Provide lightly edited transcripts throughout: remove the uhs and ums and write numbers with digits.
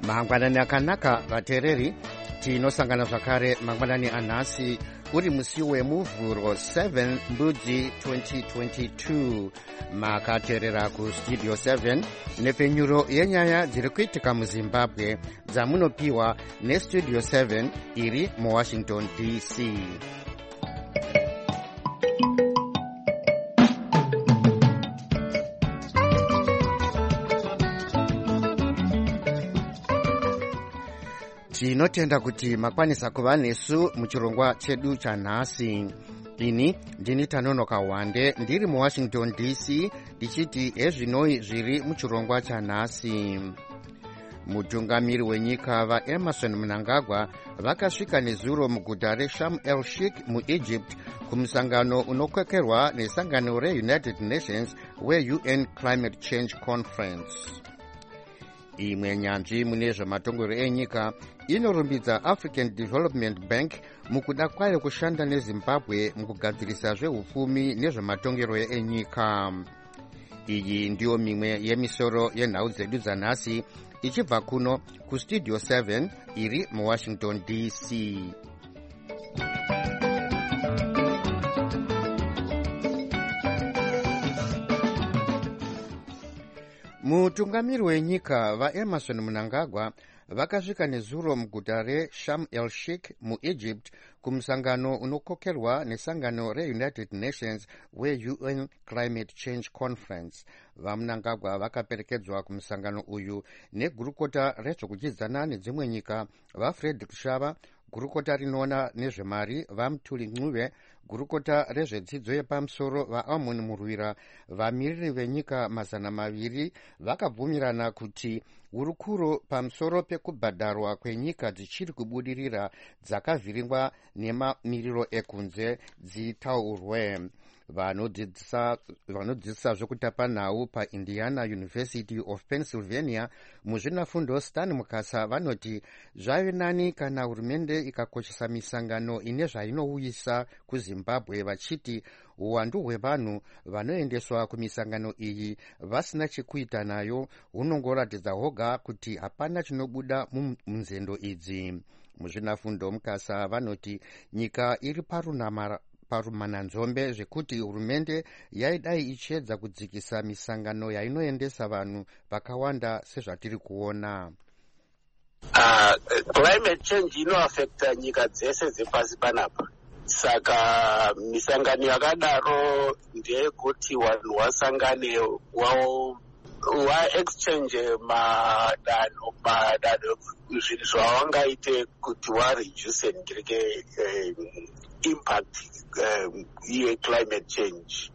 mangwanani akanaka vateereri, tinosangana zvakare mangwanani anhasi uri musi wemuvhuro 7 mbudzi 2022. makateerera kustudio 7 nepfenyuro yenyaya dziri kuitika muzimbabwe dzamunopiwa nestudio 7 iri muwashington dc. tinotenda kuti makwanisa kuva nesu muchirongwa chedu chanhasi. ini ndini Tanonoka Wande ndiri muwashington dc ndichiti ezvinoi zviri muchirongwa chanhasi. mutungamiri wenyika vaEmerson Mnangagwa vakasvika nezuro muguta reSharm el Sheikh muEgypt kumusangano unokwekerwa nesangano reUnited Nations weUN Climate Change Conference. imwe nyanzvi mune zvematongero enyika inorumbidza African Development Bank mukuda kwayo kushanda neZimbabwe mukugadzirisa zveupfumi nezvematongero enyika. iyi ndiyo mimwe yemisoro yenhau dzedu dzanhasi ichibva kuno kustudio 7 iri muwashington dc. mutungamiri wenyika vaEmerson Mnangagwa vakasvika nezuro muguta reSharm el Sheikh muEgypt kumusangano unokokerwa nesangano reUnited Nations weUN Climate Change Conference. vaMnangagwa vakaperekedzwa kumusangano uyu negurukota rezvokuchidzana nedzimwe nyika vaFrederick Shava, gurukota rinoona nezvemari vaMthuli Ncube, gurukota rezvedzidzo yepamusoro vaAmon Murwira. vamiriri venyika 200 vakabvumirana kuti hurukuro pamusoro pekubhadharwa kwenyika dzichiri kubudirira dzakavhiringwa nemamiriro ekunze dzitaurwe. vanodzidzisa zvekutapa nhau paIndiana University of Pennsylvania muzvinafundo Stan Mukasa vanoti zvave nani kana hurumende ikakoshesa misangano ine zvainouyisa kuZimbabwe, vachiti uwandu hwevanhu vanoendeswa kumisangano iyi vasina chekuita nayo hunongoratidza hoga kuti hapana chinobuda munzendo idzi. muzvinafundo Mukasa vanoti nyika iri parumananzombe zvekuti hurumende yaidai ichiedza kudzikisa misangano yainoendesa vanhu vakawanda sezvatiri kuona. Climate change inoafekta nyika dzese dzepasi panapa, saka misangano yakadaro ndeyekuti vanhu vasangane exchange madanho zvinhu zvavangaite kuti vareduce impact ye-climate change.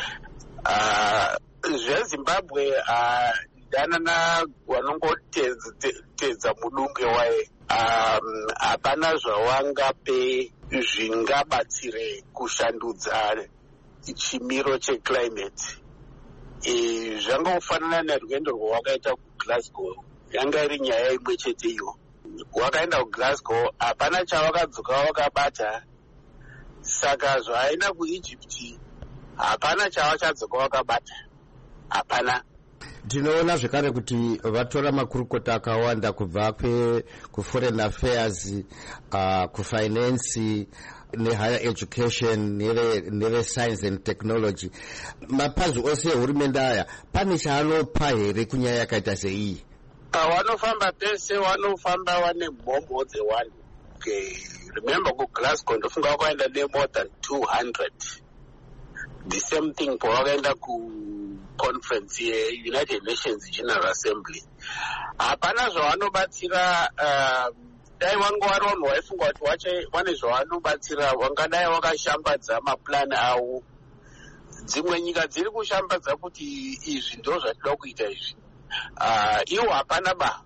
zveZimbabwe danana vanongotedza mudunge waye hapana zvavangape zvingabatsire kushandudza chimiro checlimate. zvangofanana nerwendo rwawakaita kuGlasgow, yanga iri nyaya imwe chete iyo. wakaenda kuGlasgow hapana chavakadzoka vakabata, saka zvaenda kuEgypt hapana chavachadzoka vakabata, hapana. tinoona zvekare kuti vatora makurukota akawanda kubva kuforeign affairs, kufinance nehigher education nerescience and technology. mapazi ose ehurumende aya pane chaanopa here kunyaya yakaita seiyi? vanofamba pese vanofamba vane mhomho dzevanhu. remember kuGlasgow ndofunga wakaenda nemore than 200. the same thing pawakaenda kuconference yeUnited Nations General Assembly. hapana zvavanobatsira. dai vanga vari vanhu vaifunga kuti vane zvavanobatsira, vangadai vakashambadza maplani avo. dzimwe nyika dziri kushambadza kuti izvi ndo zvatinoda kuita izvi, iwo hapana ba.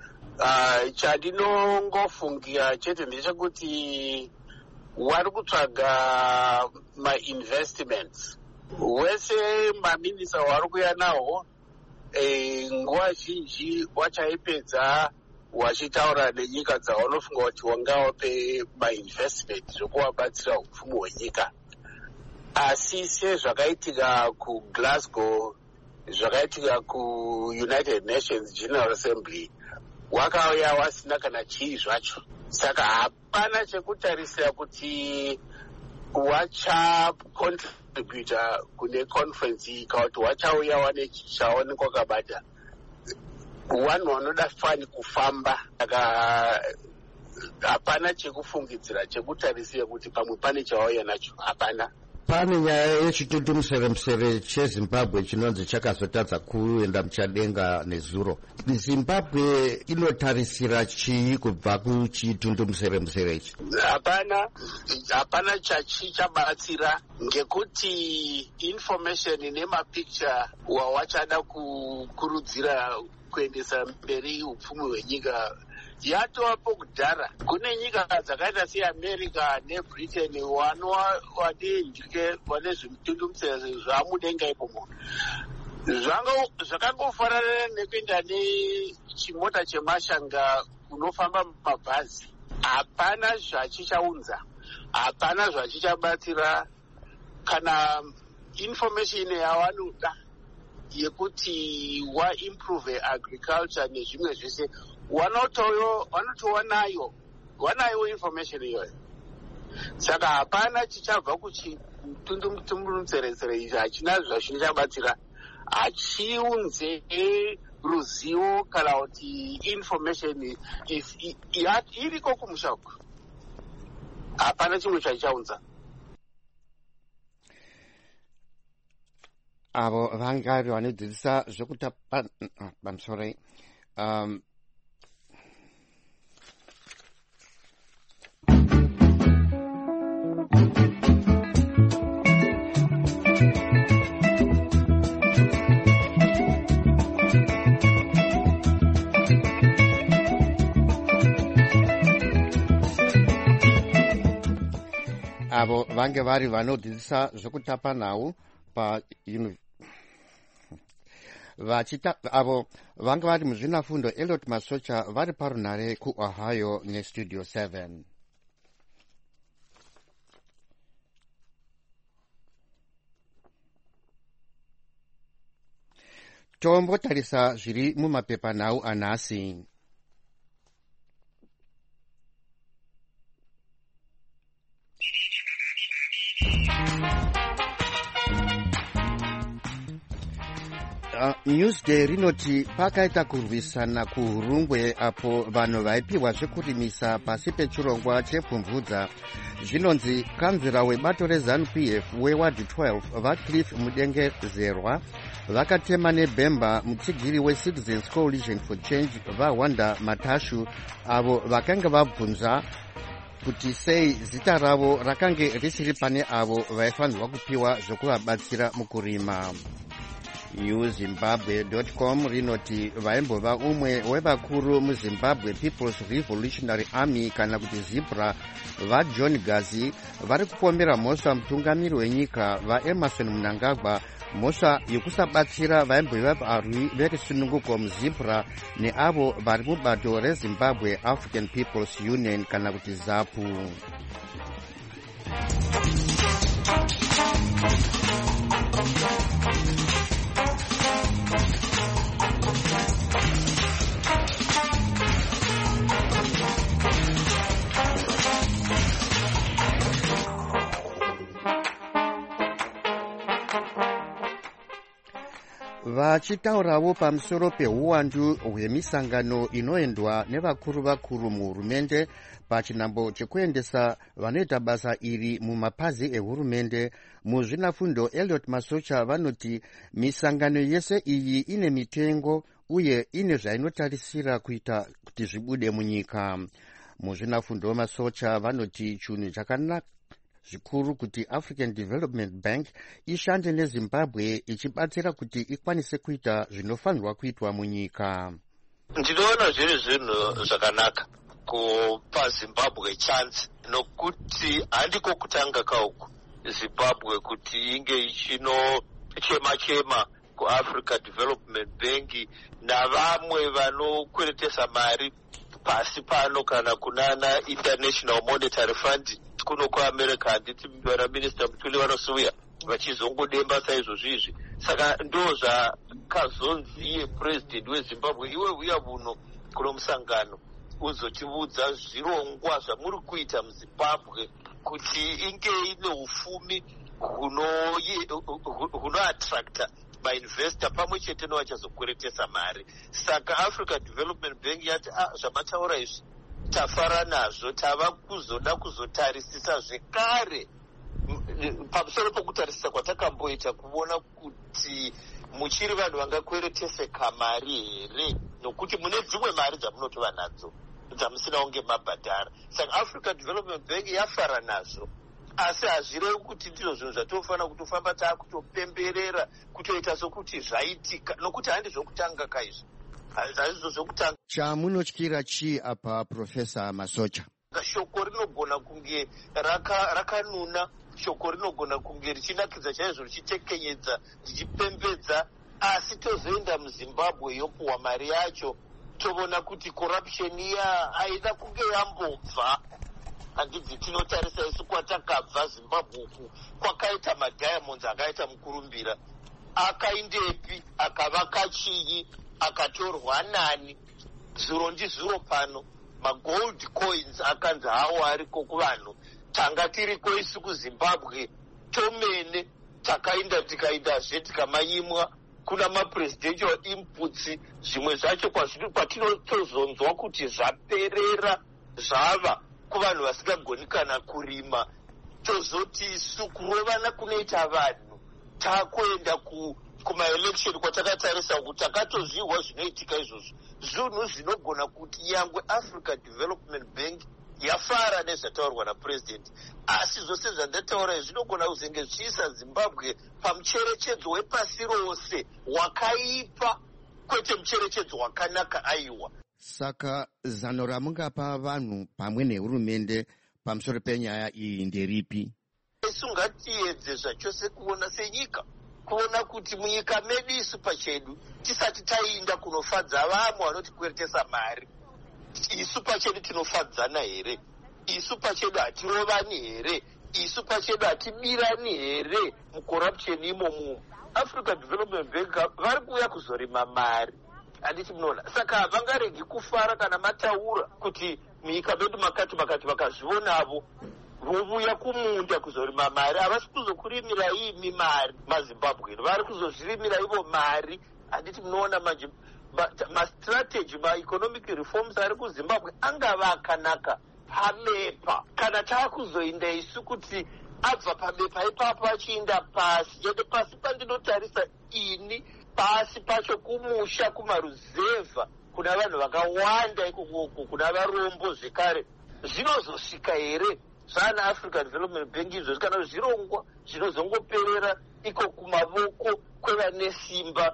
chandinongofungira chete ndechekuti vari kutsvaga mainvestments. wese maminisa vari kuya nawo nguva zhinji wachaipedza wachitaura nenyika dzavanofunga kuti wangavape mainvestment zvokuvabatsira upfumi hwenyika. asi sezvakaitika kuGlasgow, zvakaitika kuUnited Nations General Assembly, wakauya wasina kana chii zvacho. Saka hapana chekutarisira kuti wachacontributa kune conference iyi kana kuti wachauya wane chaonekwa wakabata. Vanhu vanoda fani kufamba. Saka hapana chekufungidzira chekutarisira kuti pamwe pane chawauya nacho, hapana. Pane nyaya yechitutumusere chezimbabwe chinonzi chakazotadza kuenda muchadenga nezuro. Zimbabwe inotarisira chii kubva kuchitutumusere ichi? Hapana chachichabatsira, ngekuti information nemapicture wawachada kukurudzira kuendesa mberi upfumi hwenyika yatovapo kudhara. Kune nyika dzakaita seAmerica neBritain vanodendike vane zvimutundumutsere zvamudenga ipo munhu. Zvakangofanana nekuenda nechimota chemashanga kunofamba mabhazi. Hapana zvachichaunza, hapana zvachichabatsira. Kana information yavanoda yekuti waimprove agriculture nezvimwe zvese wanayo information iyoyo. Saka hapana chichabva kuchitundumutsere izvi, hachina zvachinochabatsira, hachiunze ruzivo kana kuti information iriko kumusha uku. Hapana chimwe chachichaunza. Avo vangari vanodzidzisa zvekutapa pamusoro avo vange vari vanodzidzisa zvekutapa nhau avo vanga vari muzvinafundo Elliot Masocha vari parunhare kuOhio neStudio 7. Tombotarisa zviri mumapepanhau anhasi. Newsday rinoti pakaita kurwisana kuhurungwe apo vanhu vaipiwa zvekurimisa pasi pechirongwa chepfumvudza. Zvinonzi kanzira webato reZANU-PF wewadhi 12 vaCliff Mudengezerwa vakatema nebhemba mutsigiri weCitizens Coalition for Change vaWanda Matashu avo vakanga vabvunza kuti sei zita ravo rakange risiri pane avo vaifanirwa kupiwa zvokuvabatsira mukurima. NewZimbabwe.com rinoti vaimbova umwe wevakuru muZimbabwe People's Revolutionary Army kana kuti ZIPRA vaJohn Gazi vari kupombera mhosva mutungamiri wenyika vaEmerson Mnangagwa mhosva yokusabatsira vaimbova varwi verusununguko muZIPRA neavo vari mubato reZimbabwe African People's Union kana kuti ZAPU. Vachitaurawo pamusoro peuwandu hwemisangano inoendwa nevakuru muhurumende pachinambo chekuendesa vanoita basa iri mumapazi ehurumende, muzvinafundo Elliot Masocha vanoti misangano yese iyi ine mitengo uye ine zvainotarisira kuita kuti zvibude munyika. Muzvinafundo Masocha vanoti chinhu chakanaka zvikuru kuti African Development Bank ishande neZimbabwe ichibatsira kuti ikwanise kuita zvinofanirwa kuitwa munyika. Ndinoona zviri zvinhu zvakanaka kupa Zimbabwe chance, nokuti handiko kutanga kauku Zimbabwe kuti inge ichinochema kuAfrica Development Bank navamwe vanokweretesa mari pasi pano kana kunana International Monetary Fund kuno kuAmerica. Handiti vana Minister Mutuli vanosuya vachizongodemba saizvozvizvi. Saka ndo zvakazonzi president weZimbabwe, iwe uya buno kuno musangano uzotiudza zvirongwa zvamuri kuita muZimbabwe kuti inge ine ufumi hunoattracta mainvestor pamwe chete novachazokweretesa mari. Saka Africa Development Bank yati zvamataura izvi tafara nazvo, tava kuzoda kuzotarisisa zvekare pamusoro pokutarisisa kwatakamboita kuona kuti muchiri vanhu vangakwereteseka mari here, nokuti mune dzimwe mari dzamunotova nadzo dzamusina kunge mabhadhara. Saka Africa Development Bank yafara nazvo, asi hazvirevi kuti ndizvo zvinhu zvatofanira kutofamba taakutopemberera kutoita sokuti zvaitika, nokuti handi zvokutanga kaizvo, hazvizo zvokutanga. Chamunotyira chii apa Profesa Masocha? Shoko rinogona kunge rakanuna, shoko rinogona kunge richinakidza chaizvo, richitekenyedza, richipembedza, asi tozoenda muZimbabwe yopuwa mari yacho toona kuti corruption iya haina kunge yambobva. Handidzi tinotarisa isu kwatakabva Zimbabwe uku kwakaita madiamonds akaita mukurumbira, akaindepi, akavaka chii, akatorwa nani, zuro ndizuro pano magold coins akanzi hawo ariko kuvanhu. Tanga tiriko isu kuZimbabwe tomene takaenda tikaitazve tikamanyimwa kuna mapresidential inputs, zvimwe zvacho kwatinotozonzwa kuti zvaperera zvava kuvanhu vasingagoni kana kurima, tozoti isu kurovana kunoita vanhu takuenda kumaelection kwatakatarisa kuti takatozviwa zvinoitika izvozvo, zvinhu zvinogona kuti yangwe Africa Development Bank yafara nezvataurwa napresident, asi zvose zvandataura izvi zvinogona kuzenge zvichiisa Zimbabwe pamucherechedzo wepasi rose wakaipa, kwete mucherechedzo wakanaka aiwa. Saka zano ramungapa vanhu pamwe nehurumende pamusoro penyaya iyi nderipi? Isu ngatiedze zvachose kuona senyika, kuona kuti munyika medu isu pachedu tisati tainda kunofadza vamwe vanotikueretesa mari, isu pachedu tinofadzana here? Isu pachedu hatirovani here? Isu pachedu hatibirani here mucorruption imomo? Africa Development Bank vari kuuya kuzorima mari, handiti munoona. Saka havangaregi kufara kana mataura kuti munyika medu makati vakazvionavo vovuya kumunda kuzorima mari. Havasi kuzokurimira imi mari maZimbabwe, vari kuzozvirimira ivo mari. Handiti munoona manje mastrategy maeconomic reforms ari kuZimbabwe angava akanaka pabepa, kana taakuzoinda isu kuti abva pabepa ipapo achiinda pasi, yende pasi pandinotarisa ini, pasi pacho kumusha kumaruzevha kuna vanhu vakawanda ikoko, kuna varombo zvekare, zvinozosvika here zvana African Development Bank izvozvi, kana zvirongwa zvinozongoperera iko kumavoko kwevane simba,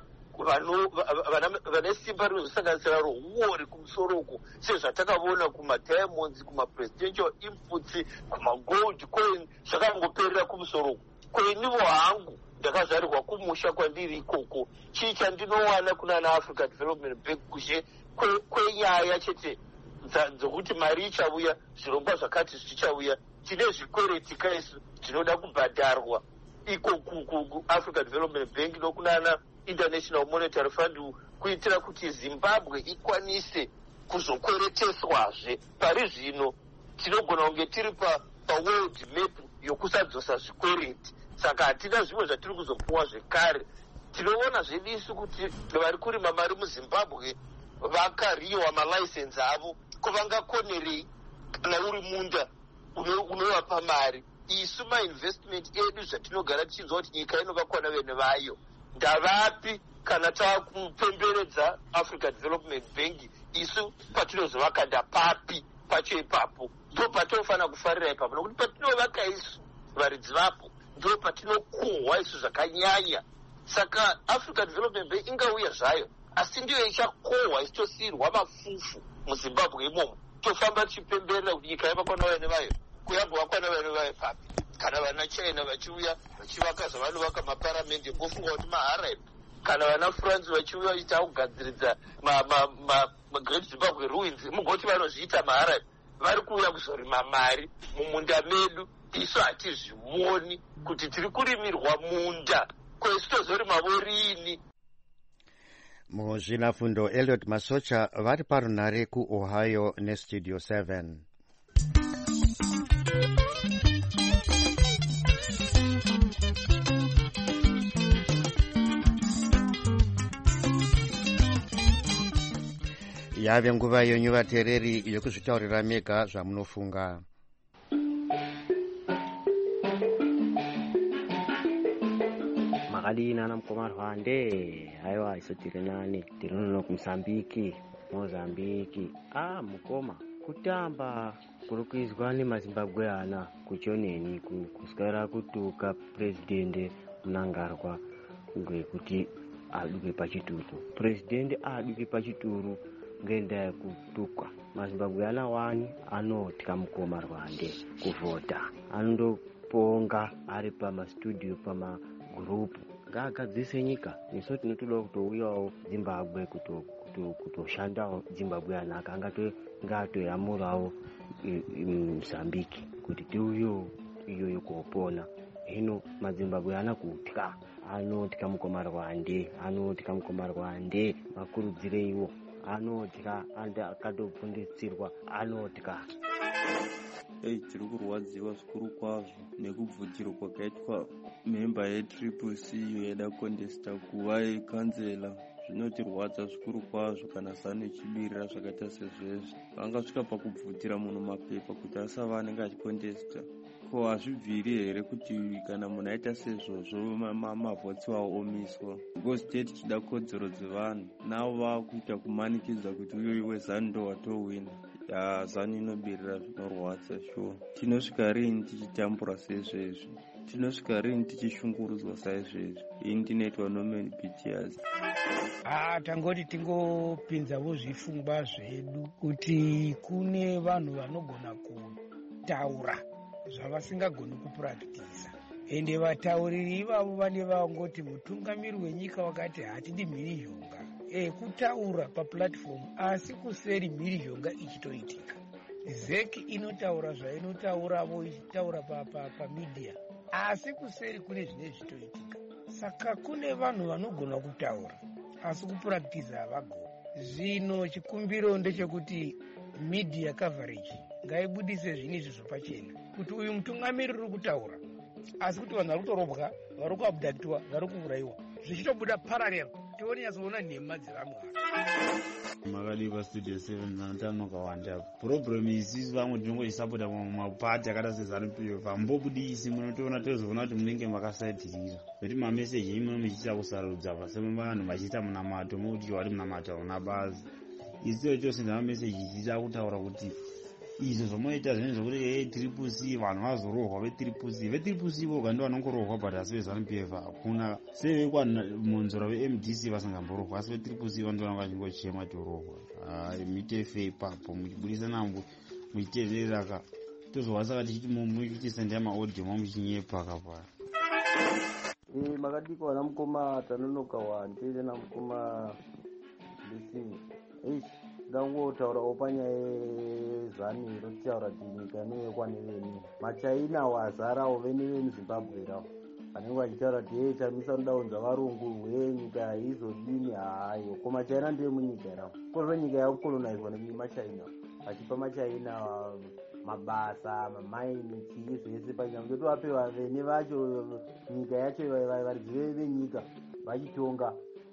vane simba rinozosanganisira rohuori kumusoro uko, sezvatakavona kumadiamonds, kumapresidential inputs, kumagold coin, zvakangoperera kumusoro uko. Kwenivo hangu ndakazvarirwa kumusha kwandiri ikoko, chii chandinowana kuna Africa Development Bank kushe kwenyaya chete dzokuti mari ichauya, zvirongwa zvakati zvichauya, tine zvikweretika isu zvinoda kubhadharwa iko Africa Development Bank nokunana International Monetary Fund, kuitira kuti Zimbabwe ikwanise kuzokwereteswazve. Pari zvino tinogona kunge tiri paworld map yokusadzosa zvikwereti, saka hatina zvimwe zvatiri kuzopuwa zvekare. Tinoona zvedu isu kuti vari kurima mari muZimbabwe vakariwa malaisensi avo, kuvangakonerei kana uri munda unovapa mari. Isu mainvestment edu zvatinogara tichinzwa kuti nyika inovakwa navene vayo ndavapi, kana taakupemberedza Africa Development Bank isu patinozovaka ndapapi pacho ipapo? Ndo patinofanira kufarira ipapo, nokuti patinovaka isu varidzi vapo ndo patinokohwa isu zvakanyanya. Saka Africa Development Bank ingauya zvayo, asi ndiyo ichakohwa isu tosiyirwa mafufu muZimbabwe imomo, tofamba tichipemberera kuti nyika yavakwa navene vayo. Kuyambovakwa navene vayo papi? Kana vana China vachiuya vachivaka zvavanovaka maparamende, ngofunga kuti maharapi. Kana vana France vachiuya vachiita kugadziridza Great Zimbabwe Ruins, mugoti vanozviita maharapi. Vari kuuya kuzorima mari mumunda medu isu hatizvioni kuti tiri kurimirwa munda kwesu tozorima rini. muzvinafundo Elliot Masocha vari parunare kuOhio nestudio 7. yave nguva yenyu vateereri yokuzvitaurira mega zvamunofunga. Makalina na Mkomarwande, haiwa iso tiri nani, tiri nono kuMsambiki, Mozambiki. Mukoma, kutamba kurukuizwa ni mazimbabweana kuchoneni kuswera kutuka presidente Mnangagwa ngekuti aduke pachituru. Presidente aduke pachituru ngenda yekutukwa. Mazimbabweana wani anotika Mkomarwande kuvota. Anondoponga ari pamastudio pamagurupu. Ngagadzise nyika. Neso tinotoda kutouyawo Zimbabwe kutoshandawo Zimbabweana ngatoyamurawo Msambiki kuti tiuyo iyoyo kopona. Hino mazimbabweana kutka anotika Mkomarwande makurudzire iwo anotika akatopfundisirwa anotika. Tiri kurwadziwa zvikuru kwazvo nekubvutiro kwakaitwa memba yeTriple-C iyo yaida kondesta kuva kanzela. Zvinotirwadza zvikuru kwazvo kana zano ichibirira zvakaita sezvezvi. Vangasvika pakubvutira munhu mapepa kuti asava anenge achikondesta. Ko hazvibviri here kuti kana munhu aita sezvozvo mavhotsi wawo omiswa? Because tichida kodzero dzevanhu navo vakuita kumanikidza kuti uyo wezanu ndo watowina. Zanu inobirira zvinorwadza shuwa. Tinosvika rini tichitambura saizvezvi? Tinosvika rini tichishungurudzwa saizvezvi? Ini ndinoitwa Norman Pitias. Tangoti tingopinzawo zvifungwa zvedu kuti kune vanhu vanogona kutaura zvavasingagoni kupuractiza. Ende vatauriri ivavo vane vangoti mutungamiri wenyika wakati hatidi mhirizhonga. Kutaura paplatform asi kuseri mhirizhonga ichitoitika. Zeki inotaura zvainotauravo ichitaura pamedia asi kuseri kune zvine zvitoitika. Saka kune vanhu vanogona kutaura asi kupuractiza havagoni. Zvino chikumbiro ndechekuti media coverage ngaibudise zvinhu izvi zvopachena kuti uyu mutungamiri uri kutaura asi kuti vanhu vari kutorobwa, vari kuabhadhaktwa, vari kuurayiwa, zvichitobuda parallel tione nyatsoona nhema dzevamwe. Makadiva studio 7 nanotanoka wanda. Problem isisi vamwe tinongochisapota mapati akada seZANU-PF. Mbobudisi munotoona tozoona kuti munenge makasaitirira. Kuti mameseji imi muchiita kusarudza pasema vanhu vachiita munamato mokuti wari munamato hauna basa. Isiyo chose namameseji ichiita kutaura kuti izvo zvomoita zvinhu zvokuti Triple-C vanhu vazorohwa veTriple-C voga ndo vanongorohwa but asi veZANU-PF hakuna. Sevekwamunzora veMDC vasingamborohwa asi veTriple-C vanondona vachingochema torohwa. Mitefe ipapo muchibudisa nambo muchiteerera tozowasa kuti muchitisendea maaudio muchinyepa kapara. Makadiko wana mukoma tanonoka wandire na mukoma lisingi. Dangotaura opanya ezani rotaura tinyika neyekwaneveni machaina wazarawo vene vemuZimbabwe rawo vanenge vachitaura kuti chamisa rudaunza varungu nyika haizodini. Hayo ko machaina ndiye munyika rawo kozvo nyika yakukolonizwa nemachaina vachipa machaina mabasa mamaini chii zvese panyika ndotovape vene vacho nyika yacho varidzi venyika vachitonga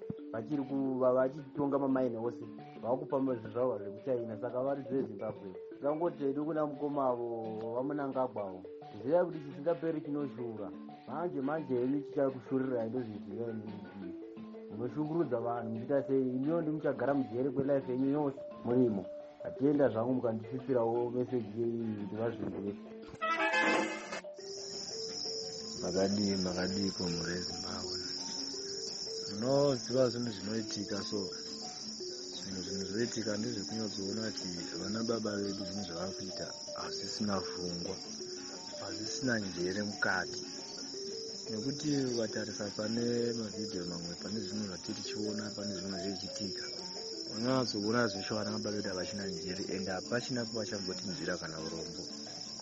vachitonga mamaini ose vakupa zvavo zvekuchaina saka varidzi veZimbabwe. Ngangoti hedu kuna mukoma avo vaMnangagwawo ziva kuti chisingaperi chinoshura manje henu chichakushurira ndozviziva inini munoshungurudza vanhu muchiita sei? Iniwo ndimuchagara mujere kwelife yenyu yose murimo. Atienda zvangu mukandisvitsirawo meseji yeii kuti vazvinzwe. Makadiko muri Zimbabwe munoziva zvinhu zvinoitika, so zvinhu zvoitika ndezvekunyazoona kuti vana baba vedu zvinhu zvavari kuita hazvisina pfungwa, hazvisina njere mukati. Nekuti ukatarisa pane mavhidhiyo mamwe, pane zvinhu zvatiri tichiona, pane zvinhu zvichiitika, unyazoona zveshe vana baba vedu havachina njere ende hapachina pavachambotinzira kana urombo.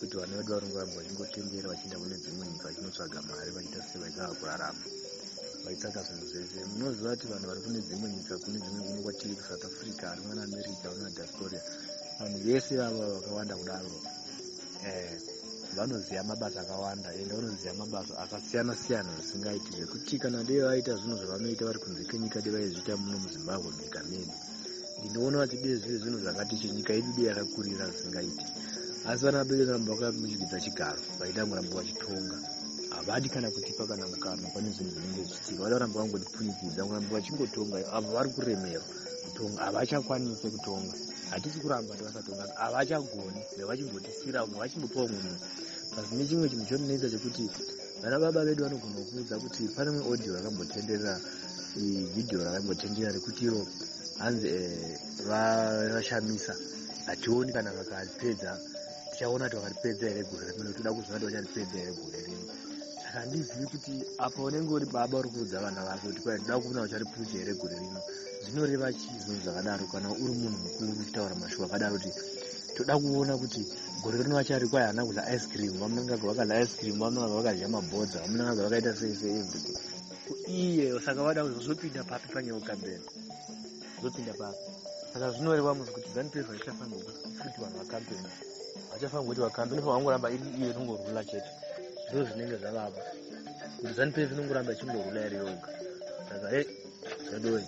kuti vana vedu vari ngoramba vachingotendera vachienda kune dzimwe nyika vachinotsvaga mari vachiita sevaitsvaga kurarama vaitsvaga zvinhu zvese. Munoziva kuti vanhu vari kune dzimwe nyika, kune dzimwe kuno kwatiri kuSouth Africa, vari mwana America, vari madiaspora, vanhu vese vava vakawanda kudaro vanoziva mabasa akawanda ende vanoziva mabasa akasiyana siyana zvisingaiti, zvekuti kana dei vaita zvinhu zvavanoita vari kunze kwenyika dei vaizviita muno muZimbabwe munyika medu. Ndinoona kuti dei zviri zvinhu zvakati nyika yedu dei yakakurira zvisingaiti, asi vana vedu varamba vakamuchikidza chigaro vaida kuramba vachitonga. Havadi kana kutipa kana mukana pane zvinhu zvinenge zvichiitika, vada kuramba vangotipfunyikidza kuramba vachingotonga. Avo vari kuremera kutonga, havachakwanisi kutonga. Hatisi kuramba kuti vasatonga, havachagoni, vachingotisiira umwe vachimbopawo munhu. Pasi nechimwe chinhu chondinoita chekuti vana baba vedu vanogona kuudza kuti pane imwe audio rakambotenderera, video rakambotenderera rekuti iro hanzi vashamisa, hationi kana vakaripedza, tichaona kuti vakaripedza here gore rino, toda kuziva kuti vacharipedza here gore rino. Saka handizivi kuti apa unenge uri baba uri kuudza vana vako kuti kwai toda kuona ucharipedza here gore rino, zvinoreva chii zvinhu zvakadaro? Kana uri munhu mukuru uchitaura mashoko akadaro kuti toda kuona kuti gore rino vachari kwai hana kudya ice cream, vamunanga vakadya ice cream, vamunanga vakadya mabhodza, vamunanga vakaita sei everything iye. Saka vada kuzopinda papi panyeuka mberi, zopinda papi. Saka zvinoreva muzi kuti ZANU-PF haichafanira kuti vanhu vakampeni, hachafanira kuti vakampeni vangoramba iye inongorula chete. Ndizvo zvinenge zvavava kuti ZANU-PF inongoramba ichingorula iri yoga. Saka zvodoi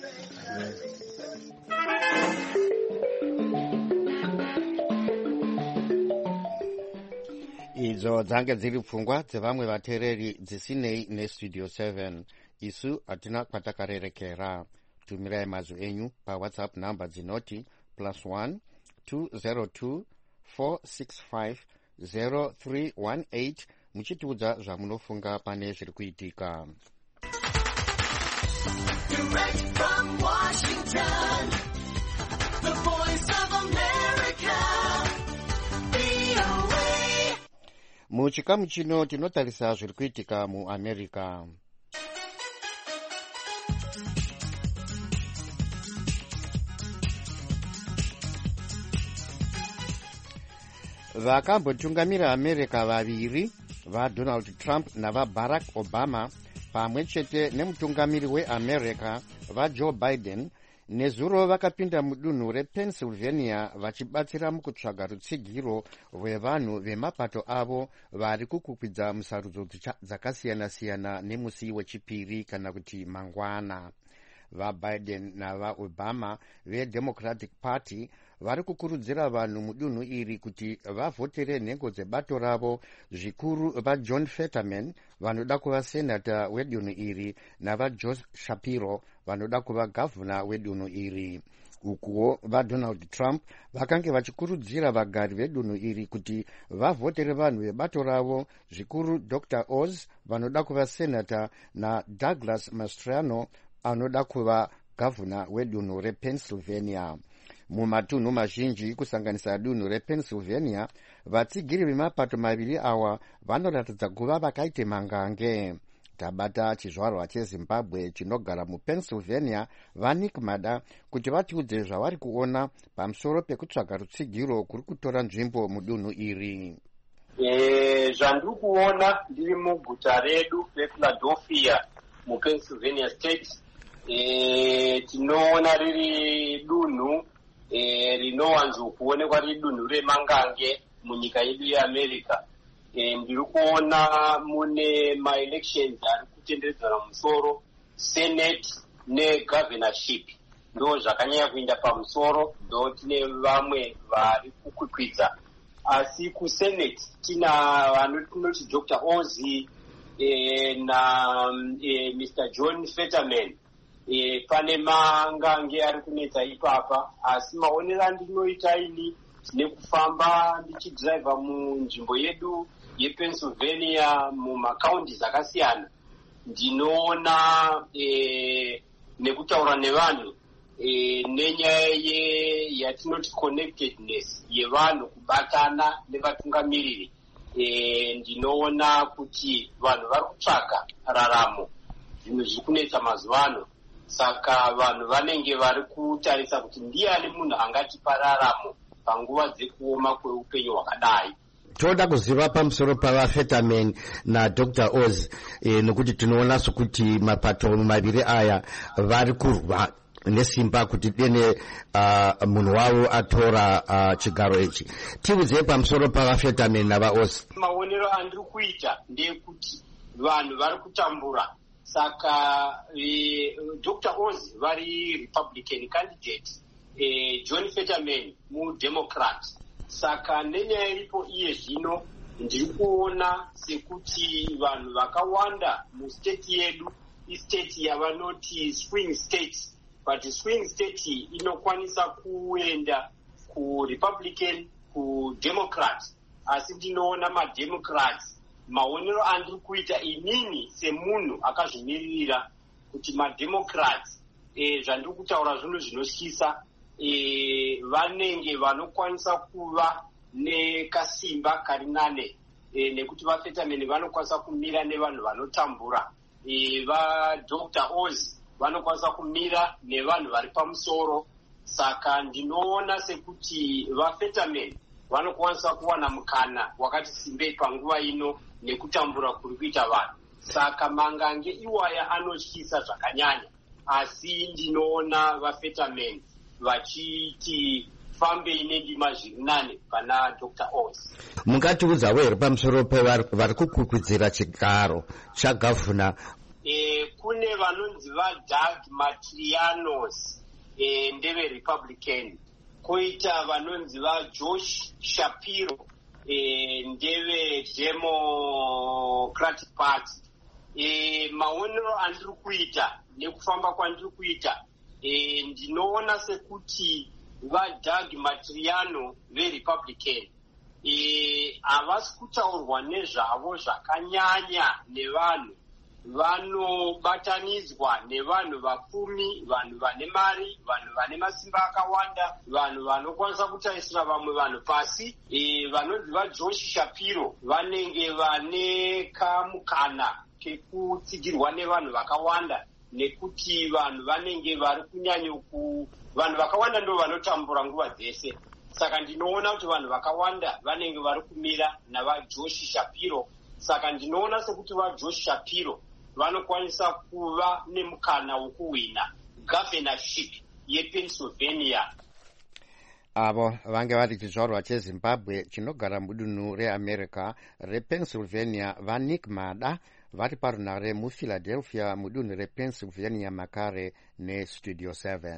idzo dzange dziri pfungwa dzevamwe vateereri dzisinei nestudio 7. Isu hatina kwatakarerekera. Tumirai mazwi enyu paWhatsApp namba dzinoti +1 202 465 0318 muchitiudza zvamunofunga pane zviri kuitika. Direct from Washington, the voice of America, VOA. Muchikamu chino tinotarisa zviri kuitika muAmerica. Vakambotungamira America vaviri, vaDonald Trump navaBarack Obama, pamwe chete nemutungamiri weAmerica vaJoe Biden, nezuro vakapinda mudunhu rePennsylvania vachibatsira mukutsvaga rutsigiro rwevanhu vemapato avo vari kukukwidza musarudzo dzakasiyana-siyana nemusi wechipiri kana kuti mangwana. VaBiden navaObama veDemocratic Party vari kukurudzira vanhu mudunhu iri kuti vavhotere nhengo dzebato ravo, zvikuru vaJohn Fetterman vanoda kuva senata wedunhu iri navaJosh Shapiro vanoda kuva gavhuna wedunhu iri. Ukuwo vaDonald Trump vakange vachikurudzira vagari vedunhu iri kuti vavhotere vanhu vebato ravo, zvikuru Dr. Oz vanoda kuva senata naDouglas Mastriano anoda kuva gavhuna wedunhu rePennsylvania. Mumatunhu mazhinji kusanganisa dunhu rePennsylvania, vatsigiri vemapato maviri awa vanoratidza kuva vakaite mangange. Tabata chizvarwa cheZimbabwe chinogara muPennsylvania vaNick Mada kuti vatiudze zvavari kuona pamusoro pekutsvaga rutsigiro kuri kutora nzvimbo mudunhu iri. Zvandiri kuona ndiri muguta redu rePhiladelphia muPennsylvania State, tinoona riri dunhu rinowanzokuonekwa riri dunhu remangange munyika yedu yeAmerica. Ndiri kuona mune ma-elections ari kutenderedzana musoro, Senate negovernorship ndo zvakanyanya kuenda pamusoro, ndo tine vamwe vari kukwikwidza. Asi kuSenate tina vanoti Dr. Ozzy na Mr. John Fetterman. Pane mangange ari kunetsa ipapa, asi maonero andinoita ini nekufamba ndichidriva munzvimbo yedu yePennsylvania mumakaunti akasiyana, ndinoona nekutaura nevanhu nenyaya yatinoti connectedness yevanhu kubatana nevatungamiriri, ndinoona kuti vanhu vari kutsvaga raramo, zvinhu zviri kunetsa mazuva ano. Saka vanhu vanenge vari kutarisa kuti ndiani munhu angatipa raramo panguva dzekuoma kweupenyu hwakadai. toda kuziva pamusoro pavafetamin naDr Oz nokuti tinoonanso kuti mapato maviri aya vari kurwa nesimba kuti dene munhu wavo atora chigaro ichi. Tiudzei pamusoro pavafetamin navaOz. Maonero andiri kuita ndeyekuti vanhu vari kutambura, saka Dr Oz vari Republican candidate, John Fetterman muDemocrat. Saka nenyaya iripo iye zvino ndiri kuona sekuti vanhu vakawanda mustate yedu istate yavanoti swing state, but swing state inokwanisa kuenda kuRepublican kuDemocrat, asi ndinoona maDemocrats, maonero andiri kuita inini semunhu akazvimiririra kuti maDemocrats zvandiri kutaura zvinhu zvinotyisa, vanenge vanokwanisa kuva nekasimba kari nane, nekuti vafetamin vanokwanisa kumira nevanhu vanotambura, vaDr Oz vanokwanisa kumira nevanhu vari pamusoro. Saka ndinoona sekuti vafetamin vanokwanisa kuwana mukana wakati simbei panguva ino nekutambura kuri kuita vanhu. Saka mangange iwaya anotyisa zvakanyanya, asi ndinoona vafetamin vachiti fambei nendima zviri nane pana Dr Oz. Mungatiudzawo here pamusoro pevari kukwikwidzira chigaro chagavhuna? Kune vanonzi vaDoug Mastrianos, ndeveRepublican, koita vanonzi vaJosh Shapiro, ndeveDemocratic Party. Maonero andiri kuita nekufamba kwandiri kuita, ndinoona sekuti vaDoug Mastriano veRepublican havasi kutaurwa nezvavo zvakanyanya nevanhu, vanobatanidzwa nevanhu vapfumi, vanhu vane mari, vanhu vane masimba akawanda, vanhu vanokwanisa kutarisira vamwe vanhu pasi. Vanonzi vaJosh Shapiro vanenge vane kamukana kekutsigirwa nevanhu vakawanda, nekuti vanhu vanenge vari vanhu vakawanda ndo vanotambura nguva dzese. Saka ndinoona kuti vanhu vakawanda vanenge vari kumira navaJosh Shapiro. Saka ndinoona sekuti vaJosh Shapiro vanokwanisa kuva nemukana wokuwina governorship yePennsylvania. Avo vange vari chizvarwa cheZimbabwe chinogara mudunhu reAmerica rePennsylvania vaNick Mada vari parunare muPhiladelphia mudunhu rePennsylvania makare neStudio 7.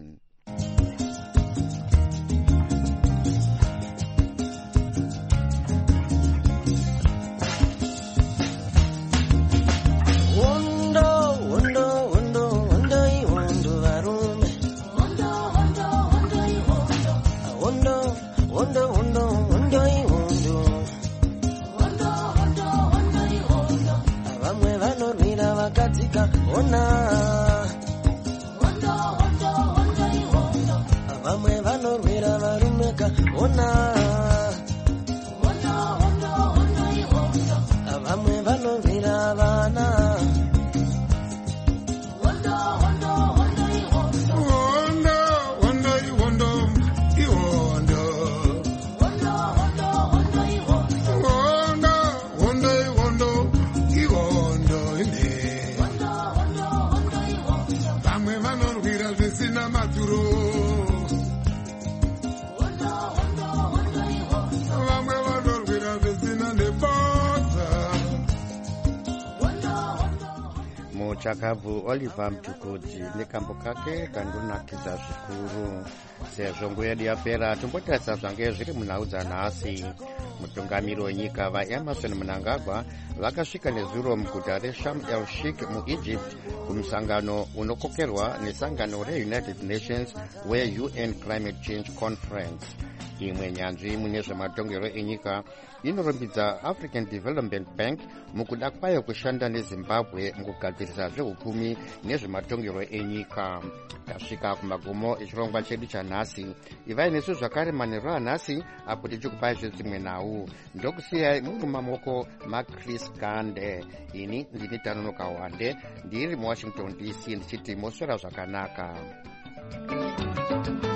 Vamwe vanorwira varumeka vamwe vanorwira vana. Muchakavu Oliver Mtukudzi nekambo kake kandonakidza zvikuru. Sezvo nguva yedu yapera, tombotarisa zvange zviri munhau dzanhasi. Mutungamiri wenyika vaEmerson Mnangagwa vakasvika nezuro muguta reSharm el-Sheikh muEgypt kumusangano unokokerwa nesangano reUnited Nations weUN Climate Change Conference. Imwe nyanzvi mune zvematongero enyika inorumbidza African Development Bank mukuda kwayo kushanda neZimbabwe mukugadzirisa zvehupfumi nezvematongero enyika. Tasvika kumagumo echirongwa chedu chanhasi. Ivai nesu zvakare manheru anhasi apo tichikupai zvedzimwe nhau. Ndokusiyai muri mumamoko maChris Gande. Ini ndini Tanonoka Wande ndiri muWashington DC ndichiti moswera zvakanaka.